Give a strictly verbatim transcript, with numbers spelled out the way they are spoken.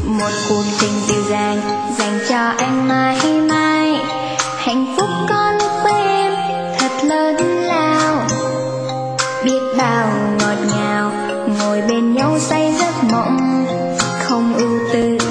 một cuộc tình dịu dàng dành cho anh mãi mãi. Hạnh phúc có lúc với em thật lớn lao, biết bao ngọt ngào ngồi bên nhau say giấc mộng không ưu tư.